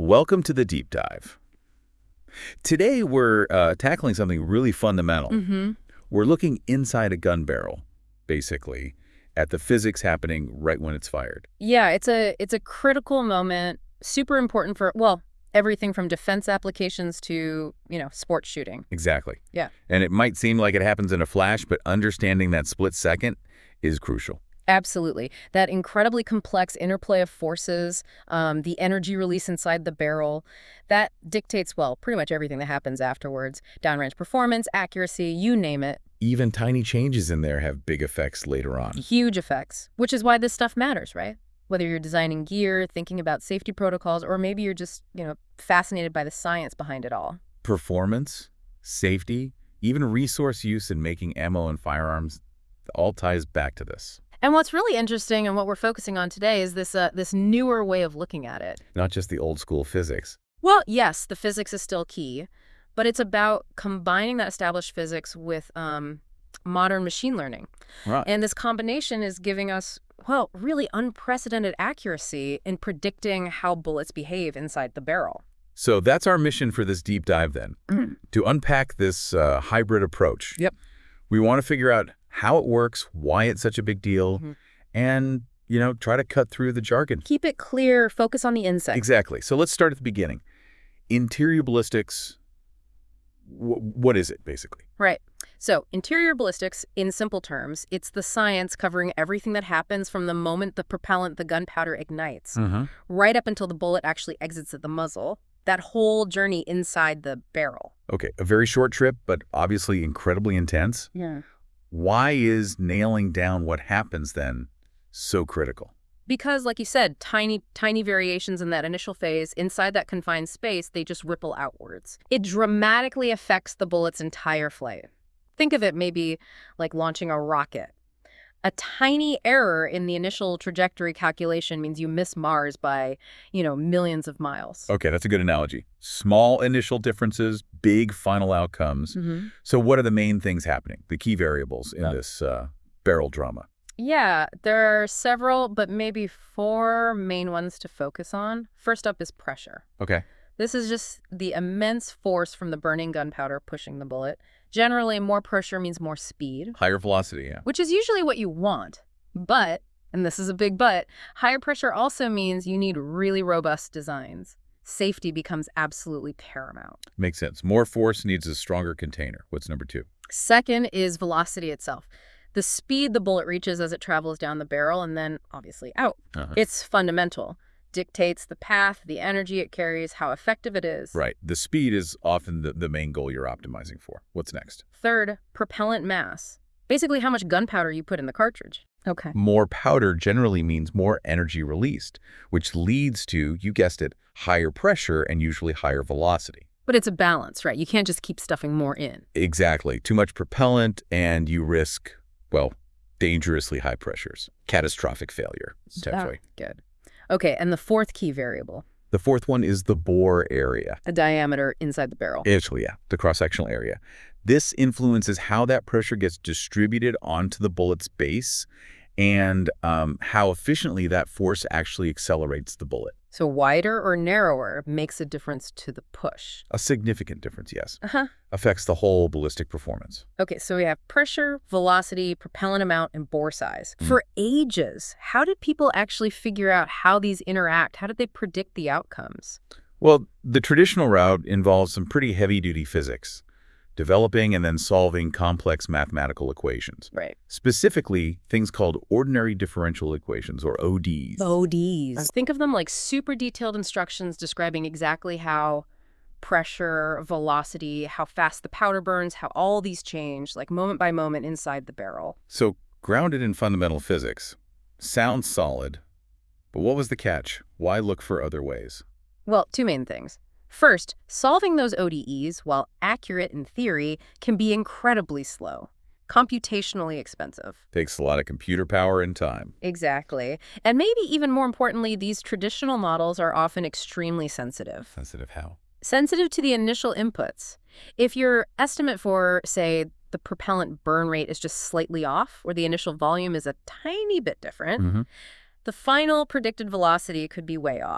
Welcome to the deep dive. Today we're tackling something really fundamental. We're looking inside a gun barrel, basically, at the physics happening right when it's fired. Yeah, it's a critical moment, super important for, well, everything from defense applications to, sports shooting. Exactly. Yeah. And it might seem like it happens in a flash, but understanding that split second is crucial. Absolutely. That incredibly complex interplay of forces, the energy release inside the barrel, that dictates, well, pretty much everything that happens afterwards. Downrange performance, accuracy, you name it. Even tiny changes in there have big effects later on. Huge effects, which is why this stuff matters, right? Whether you're designing gear, thinking about safety protocols, or maybe you're just, fascinated by the science behind it all. Performance, safety, even resource use in making ammo and firearms, all ties back to this. And what's really interesting and what we're focusing on today is this newer way of looking at it. Not just the old school physics. Well, yes, the physics is still key, but it's about combining that established physics with modern machine learning. Right. And this combination is giving us, well, really unprecedented accuracy in predicting how bullets behave inside the barrel. So that's our mission for this deep dive then, to unpack this hybrid approach. Yep. We want to figure out how it works, why it's such a big deal, and, try to cut through the jargon. Keep it clear, focus on the insight. Exactly. So let's start at the beginning. Interior ballistics, what is it, basically? Right. So interior ballistics, in simple terms, it's the science covering everything that happens from the moment the propellant, the gunpowder, ignites, right up until the bullet actually exits at the muzzle, that whole journey inside the barrel. Okay, a very short trip, but obviously incredibly intense. Yeah. Why is nailing down what happens then so critical? Because, like you said, tiny variations in that initial phase, inside that confined space, they just ripple outwards. It dramatically affects the bullet's entire flight. Think of it maybe like launching a rocket. A tiny error in the initial trajectory calculation means you miss Mars by, millions of miles. Okay, that's a good analogy. Small initial differences, big final outcomes. So what are the main things happening, the key variables in this barrel drama? Yeah, there are several, but maybe 4 main ones to focus on. First up is pressure. Okay. This is just the immense force from the burning gunpowder pushing the bullet. Generally, more pressure means more speed. Higher velocity, yeah. Which is usually what you want. But, and this is a big but, higher pressure also means you need really robust designs. Safety becomes absolutely paramount. Makes sense. More force needs a stronger container. What's number 2? Second is velocity itself. The speed the bullet reaches as it travels down the barrel and then, obviously, out. It's fundamental. Dictates the path, the energy it carries, how effective it is. Right. The speed is often the main goal you're optimizing for. What's next? Third, propellant mass. Basically how much gunpowder you put in the cartridge. Okay. More powder generally means more energy released, which leads to, you guessed it, higher pressure and usually higher velocity. But it's a balance, right? You can't just keep stuffing more in. Exactly. Too much propellant and you risk, well, dangerously high pressures. Catastrophic failure, potentially. Good. Okay, and the fourth key variable. The fourth one is the bore area. A diameter inside the barrel. Actually, yeah, the cross-sectional area. This influences how that pressure gets distributed onto the bullet's base and how efficiently that force actually accelerates the bullet. So wider or narrower makes a difference to the push. A significant difference, yes. Affects the whole ballistic performance. Okay, so we have pressure, velocity, propellant amount, and bore size. For ages, how did people actually figure out how these interact? How did they predict the outcomes? Well, the traditional route involves some pretty heavy-duty physics, developing and then solving complex mathematical equations. Right. Specifically, things called ordinary differential equations, or ODs. ODs. Think of them like super detailed instructions describing exactly how pressure, velocity, how fast the powder burns, how all these change, like moment by moment inside the barrel. So, grounded in fundamental physics. Sounds solid. But what was the catch? Why look for other ways? Well, 2 main things. First, solving those ODEs, while accurate in theory, can be incredibly slow, computationally expensive. Takes a lot of computer power and time. Exactly. And maybe even more importantly, these traditional models are often extremely sensitive. Sensitive how? Sensitive to the initial inputs. If your estimate for, say, the propellant burn rate is just slightly off, or the initial volume is a tiny bit different, the final predicted velocity could be way off.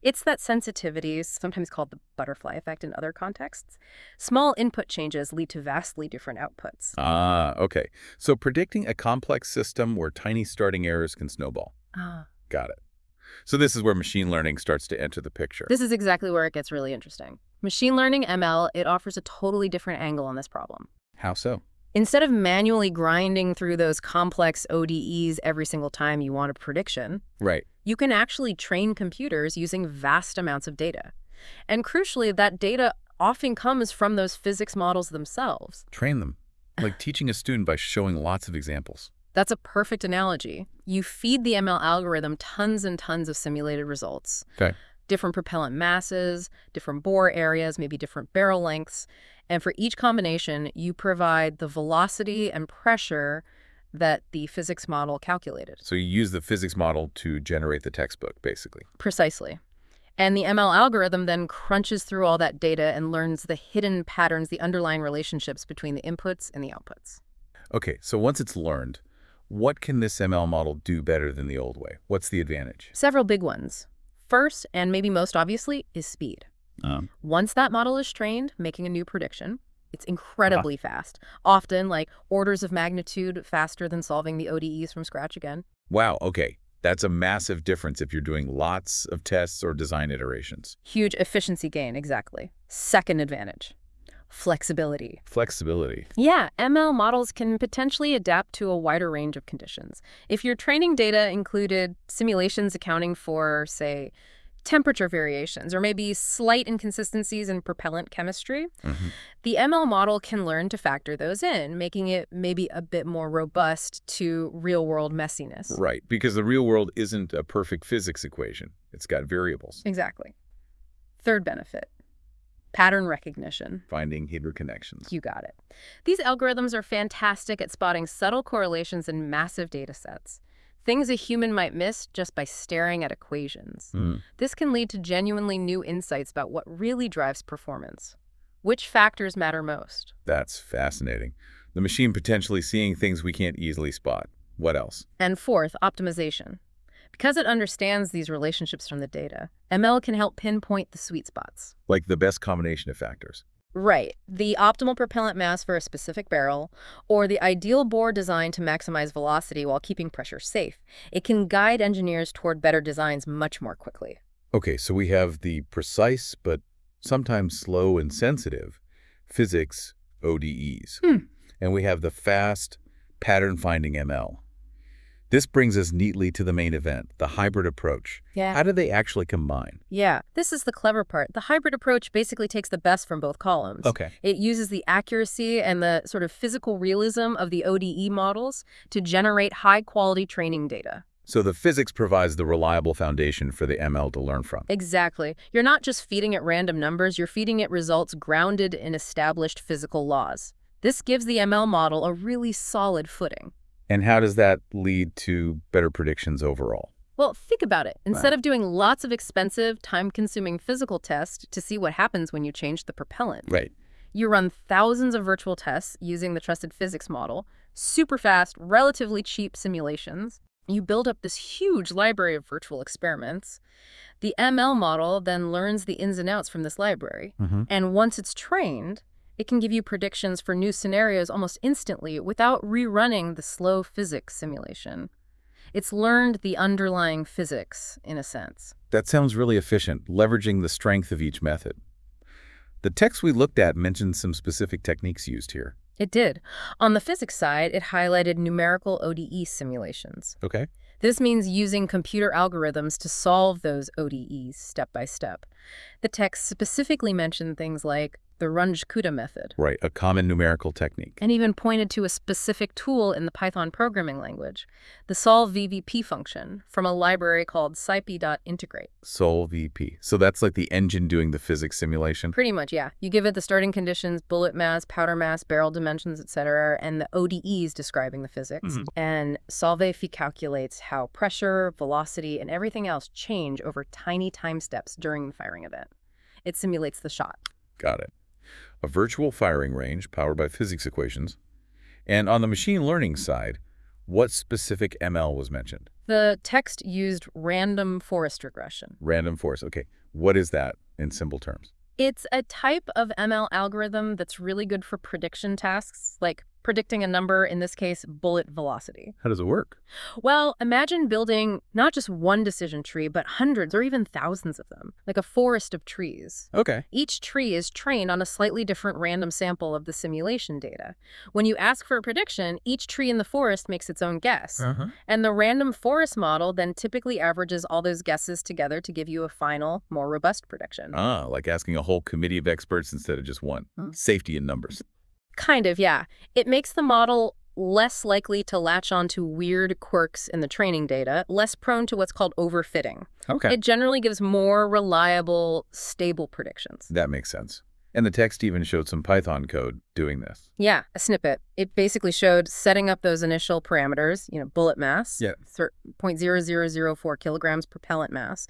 It's that sensitivity, sometimes called the butterfly effect in other contexts. Small input changes lead to vastly different outputs. Ah, okay. So predicting a complex system where tiny starting errors can snowball. Ah. Got it. So this is where machine learning starts to enter the picture. This is exactly where it gets really interesting. Machine learning, ML, it offers a totally different angle on this problem. How so? Instead of manually grinding through those complex ODEs every single time you want a prediction, Right. you can actually train computers using vast amounts of data. And crucially, that data often comes from those physics models themselves. Train them. Like teaching a student by showing lots of examples. That's a perfect analogy. You feed the ML algorithm tons and tons of simulated results. Okay. Different propellant masses, different bore areas, maybe different barrel lengths. And for each combination, you provide the velocity and pressure that the physics model calculated. So you use the physics model to generate the textbook, basically. Precisely. And the ML algorithm then crunches through all that data and learns the hidden patterns, the underlying relationships between the inputs and the outputs. Okay, so once it's learned, what can this ML model do better than the old way? What's the advantage? Several big ones. First, and maybe most obviously, is speed. Once that model is trained, making a new prediction, it's incredibly fast, often like orders of magnitude faster than solving the ODEs from scratch again. Wow, okay. That's a massive difference if you're doing lots of tests or design iterations. Huge efficiency gain, exactly. Second advantage, flexibility. Flexibility. Yeah, ML models can potentially adapt to a wider range of conditions. If your training data included simulations accounting for, say, temperature variations, or maybe slight inconsistencies in propellant chemistry, the ML model can learn to factor those in, making it maybe a bit more robust to real-world messiness. Right, because the real world isn't a perfect physics equation. It's got variables. Exactly. Third benefit, pattern recognition. Finding hidden connections. You got it. These algorithms are fantastic at spotting subtle correlations in massive data sets. Things a human might miss just by staring at equations. This can lead to genuinely new insights about what really drives performance. Which factors matter most? That's fascinating. The machine potentially seeing things we can't easily spot. What else? And fourth, optimization. Because it understands these relationships from the data, ML can help pinpoint the sweet spots. Like the best combination of factors. Right. The optimal propellant mass for a specific barrel, or the ideal bore design to maximize velocity while keeping pressure safe. It can guide engineers toward better designs much more quickly. Okay, so we have the precise but sometimes slow and sensitive physics ODEs. And we have the fast pattern-finding ML. This brings us neatly to the main event, the hybrid approach. Yeah. How do they actually combine? Yeah, this is the clever part. The hybrid approach basically takes the best from both columns. Okay. It uses the accuracy and the sort of physical realism of the ODE models to generate high-quality training data. So the physics provides the reliable foundation for the ML to learn from. Exactly. You're not just feeding it random numbers, you're feeding it results grounded in established physical laws. This gives the ML model a really solid footing. And how does that lead to better predictions overall? Well, think about it. Instead of doing lots of expensive, time-consuming physical tests to see what happens when you change the propellant, Right. you run thousands of virtual tests using the trusted physics model, super fast, relatively cheap simulations. You build up this huge library of virtual experiments. The ML model then learns the ins and outs from this library. And once it's trained, it can give you predictions for new scenarios almost instantly without rerunning the slow physics simulation. It's learned the underlying physics, in a sense. That sounds really efficient, leveraging the strength of each method. The text we looked at mentioned some specific techniques used here. It did. On the physics side, it highlighted numerical ODE simulations. Okay. This means using computer algorithms to solve those ODEs step by step. The text specifically mentioned things like the Runge-Kutta method. Right, a common numerical technique. And even pointed to a specific tool in the Python programming language, the solve-VVP function from a library called scipy.integrate. Solve-VP. So that's like the engine doing the physics simulation? Pretty much, yeah. You give it the starting conditions, bullet mass, powder mass, barrel dimensions, etc., and the ODEs describing the physics. And solve-VVP calculates how pressure, velocity, and everything else change over tiny time steps during the firing event. It simulates the shot. Got it. A virtual firing range powered by physics equations. And on the machine learning side, what specific ML was mentioned? The text used random forest regression. Random forest. Okay. What is that in simple terms? It's a type of ML algorithm that's really good for prediction tasks, like predicting a number, in this case, bullet velocity. How does it work? Well, imagine building not just one decision tree, but hundreds or even thousands of them, like a forest of trees. Okay. Each tree is trained on a slightly different random sample of the simulation data. When you ask for a prediction, each tree in the forest makes its own guess. And the random forest model then typically averages all those guesses together to give you a final, more robust prediction. Ah, like asking a whole committee of experts instead of just one. Safety in numbers. Kind of, yeah. It makes the model less likely to latch onto weird quirks in the training data, less prone to what's called overfitting. Okay. It generally gives more reliable, stable predictions. That makes sense. And the text even showed some Python code doing this. Yeah, a snippet. It basically showed setting up those initial parameters, bullet mass, 0.0004 kilograms propellant mass,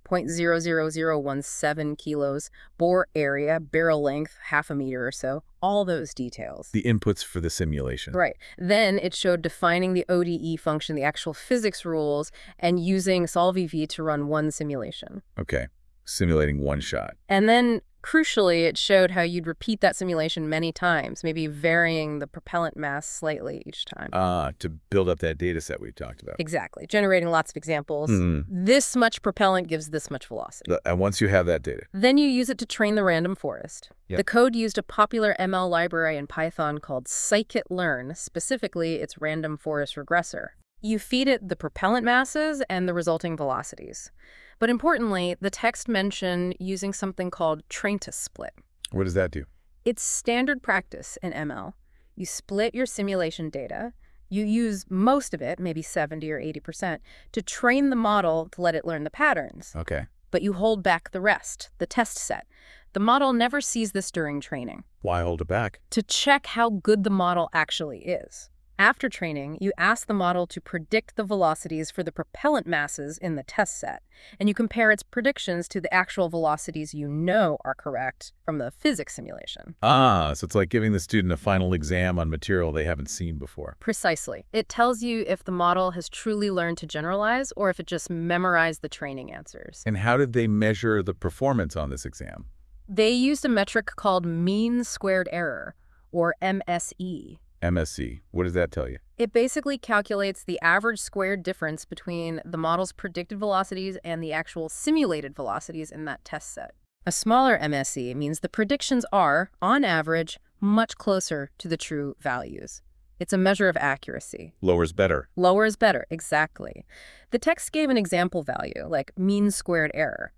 0.00017 kilos, bore area, barrel length, half a meter or so, all those details. The inputs for the simulation. Right. Then it showed defining the ODE function, the actual physics rules, and using SolveEV to run one simulation. Okay. Simulating one shot. And then, crucially, it showed how you'd repeat that simulation many times, maybe varying the propellant mass slightly each time. To build up that data set we talked about. Exactly. Generating lots of examples. This much propellant gives this much velocity. And once you have that data. Then you use it to train the random forest. Yep. The code used a popular ML library in Python called scikit-learn. Specifically, its random forest regressor. You feed it the propellant masses and the resulting velocities. But importantly, the text mentioned using something called train-to-split. What does that do? It's standard practice in ML. You split your simulation data. You use most of it, maybe 70 or 80%, to train the model to let it learn the patterns. Okay. But you hold back the rest, the test set. The model never sees this during training. Why hold it back? To check how good the model actually is. After training, you ask the model to predict the velocities for the propellant masses in the test set, and you compare its predictions to the actual velocities you know are correct from the physics simulation. So it's like giving the student a final exam on material they haven't seen before. Precisely. It tells you if the model has truly learned to generalize or if it just memorized the training answers. And how did they measure the performance on this exam? They used a metric called mean squared error, or MSE. MSE. What does that tell you? It basically calculates the average squared difference between the model's predicted velocities and the actual simulated velocities in that test set. A smaller MSE means the predictions are, on average, much closer to the true values. It's a measure of accuracy. Lower is better. Lower is better, exactly. The text gave an example value, like mean squared error,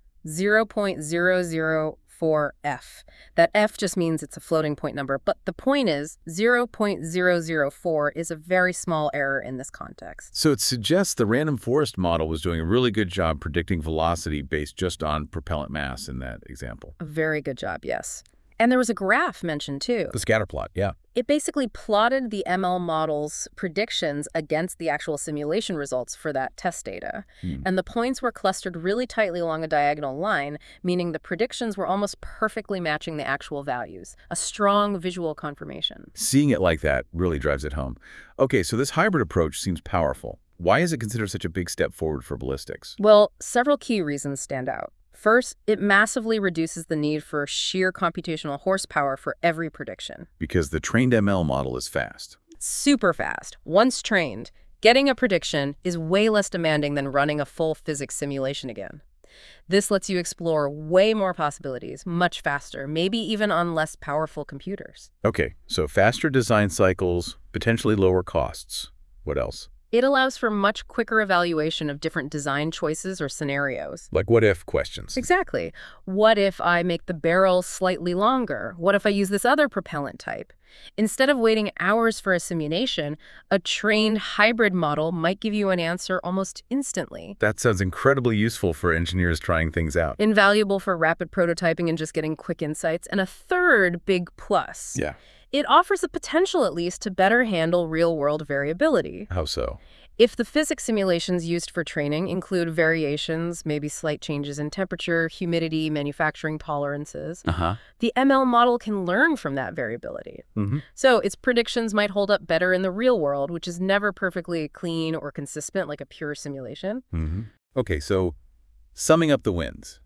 0.004F. That F just means it's a floating point number, but the point is 0.004 is a very small error in this context. So it suggests the random forest model was doing a really good job predicting velocity based just on propellant mass in that example. A very good job, yes. And there was a graph mentioned, too. The scatter plot, yeah. It basically plotted the ML model's predictions against the actual simulation results for that test data. And the points were clustered really tightly along a diagonal line, meaning the predictions were almost perfectly matching the actual values. A strong visual confirmation. Seeing it like that really drives it home. Okay, so this hybrid approach seems powerful. Why is it considered such a big step forward for ballistics? Well, several key reasons stand out. First, it massively reduces the need for sheer computational horsepower for every prediction. Because the trained ML model is fast. Super fast. Once trained, getting a prediction is way less demanding than running a full physics simulation again. This lets you explore way more possibilities, much faster, maybe even on less powerful computers. Okay, so faster design cycles, potentially lower costs. What else? It allows for much quicker evaluation of different design choices or scenarios. Like what-if questions. Exactly. What if I make the barrel slightly longer? What if I use this other propellant type? Instead of waiting hours for a simulation, a trained hybrid model might give you an answer almost instantly. That sounds incredibly useful for engineers trying things out. Invaluable for rapid prototyping and just getting quick insights. And a third big plus. Yeah. It offers the potential, at least, to better handle real-world variability. How so? If the physics simulations used for training include variations, maybe slight changes in temperature, humidity, manufacturing tolerances, Uh-huh. the ML model can learn from that variability. So its predictions might hold up better in the real world, which is never perfectly clean or consistent like a pure simulation. Okay, so summing up the wins.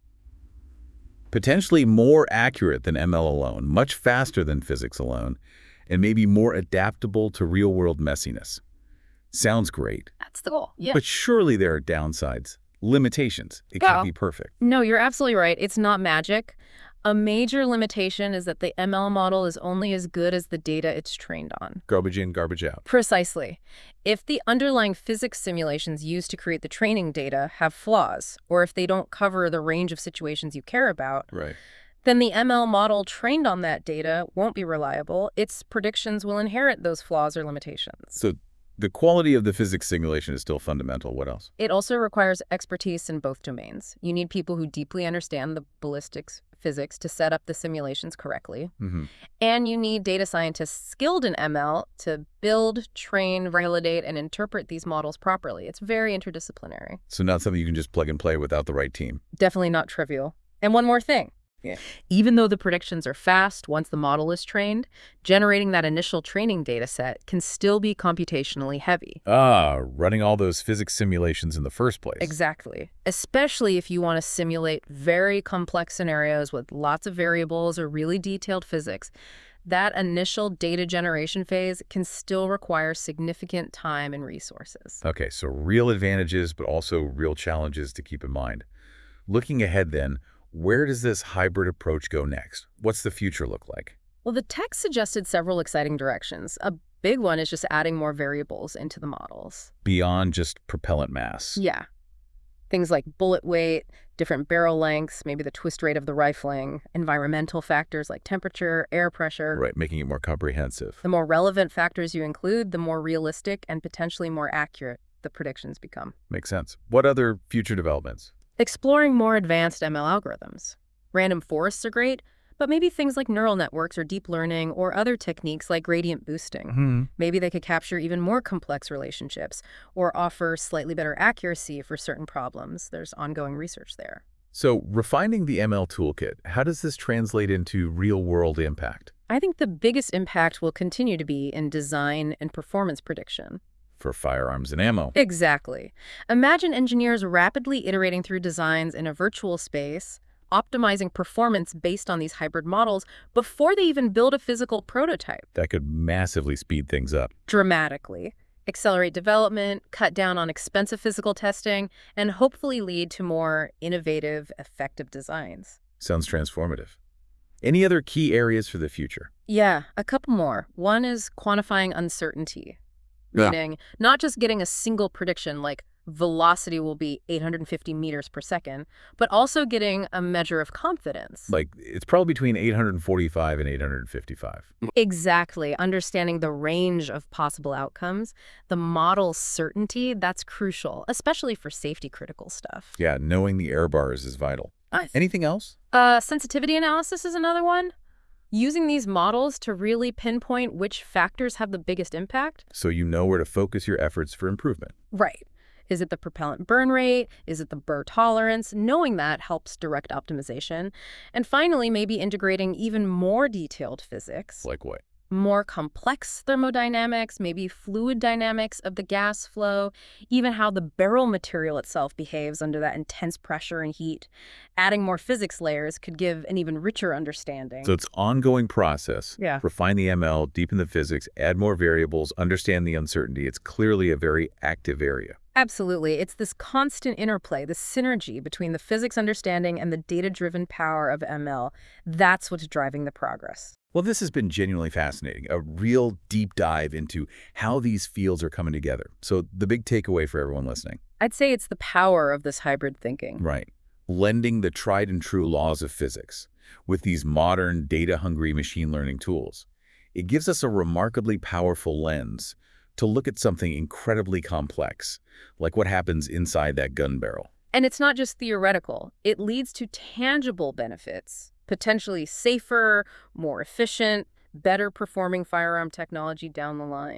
Potentially more accurate than ML alone, much faster than physics alone, and maybe more adaptable to real-world messiness. Sounds great. That's the goal. Yeah. But surely there are downsides, limitations. It Yeah. can't be perfect. No, you're absolutely right. It's not magic. A major limitation is that the ML model is only as good as the data it's trained on. Garbage in, garbage out. Precisely. If the underlying physics simulations used to create the training data have flaws, or if they don't cover the range of situations you care about, Right. then the ML model trained on that data won't be reliable. Its predictions will inherit those flaws or limitations. So the quality of the physics simulation is still fundamental. What else? It also requires expertise in both domains. You need people who deeply understand the ballistics physics to set up the simulations correctly. And you need data scientists skilled in ML to build, train, validate, and interpret these models properly. It's very interdisciplinary. So not something you can just plug and play without the right team. Definitely not trivial. And one more thing. Even though the predictions are fast once the model is trained, generating that initial training data set can still be computationally heavy. Running all those physics simulations in the first place. Exactly. Especially if you want to simulate very complex scenarios with lots of variables or really detailed physics. That initial data generation phase can still require significant time and resources. Okay, so real advantages, but also real challenges to keep in mind. Looking ahead then, where does this hybrid approach go next? What's the future look like? Well, the text suggested several exciting directions. A big one is just adding more variables into the models. Beyond just propellant mass. Yeah. Things like bullet weight, different barrel lengths, maybe the twist rate of the rifling, environmental factors like temperature, air pressure. Right, making it more comprehensive. The more relevant factors you include, the more realistic and potentially more accurate the predictions become. Makes sense. What other future developments? Exploring more advanced ML algorithms. Random forests are great, but maybe things like neural networks or deep learning or other techniques like gradient boosting. Maybe they could capture even more complex relationships or offer slightly better accuracy for certain problems. There's ongoing research there. So refining the ML toolkit, how does this translate into real-world impact? I think the biggest impact will continue to be in design and performance prediction. For firearms and ammo. Exactly. Imagine engineers rapidly iterating through designs in a virtual space, optimizing performance based on these hybrid models before they even build a physical prototype. That could massively speed things up. Dramatically. Accelerate development, cut down on expensive physical testing, and hopefully lead to more innovative, effective designs. Sounds transformative. Any other key areas for the future? Yeah, a couple more. One is quantifying uncertainty. Meaning not just getting a single prediction like velocity will be 850 meters per second, but also getting a measure of confidence. Like, it's probably between 845 and 855. Exactly. Understanding the range of possible outcomes, the model's certainty, that's crucial, especially for safety-critical stuff. Yeah, knowing the error bars is vital. Anything else? Sensitivity analysis is another one. Using these models to really pinpoint which factors have the biggest impact. So you know where to focus your efforts for improvement. Right. Is it the propellant burn rate? Is it the burr tolerance? Knowing that helps direct optimization. And finally, maybe integrating even more detailed physics. Like what? More complex thermodynamics, maybe fluid dynamics of the gas flow, even how the barrel material itself behaves under that intense pressure and heat. Adding more physics layers could give an even richer understanding. So it's ongoing process. Yeah. Refine the ML, deepen the physics, add more variables, understand the uncertainty. It's clearly a very active area. Absolutely. It's this constant interplay, the synergy between the physics understanding and the data-driven power of ML. That's what's driving the progress. Well, this has been genuinely fascinating, a real deep dive into how these fields are coming together. So the big takeaway for everyone listening. I'd say it's the power of this hybrid thinking. Right. Blending the tried and true laws of physics with these modern data-hungry machine learning tools. It gives us a remarkably powerful lens to look at something incredibly complex, like what happens inside that gun barrel. And it's not just theoretical. It leads to tangible benefits, potentially safer, more efficient, better performing firearm technology down the line.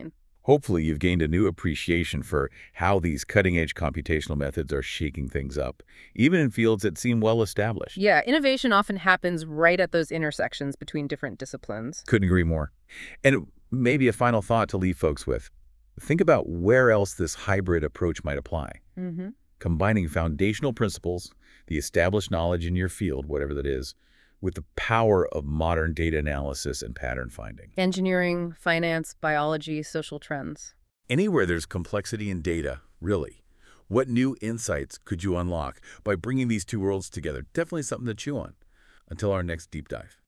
Hopefully, you've gained a new appreciation for how these cutting-edge computational methods are shaking things up, even in fields that seem well established. Yeah, innovation often happens right at those intersections between different disciplines. Couldn't agree more. And maybe a final thought to leave folks with. Think about where else this hybrid approach might apply. Hmm. Combining foundational principles, the established knowledge in your field, whatever that is, with the power of modern data analysis and pattern finding. Engineering, finance, biology, social trends. Anywhere there's complexity in data, really, what new insights could you unlock by bringing these two worlds together? Definitely something to chew on. Until our next deep dive.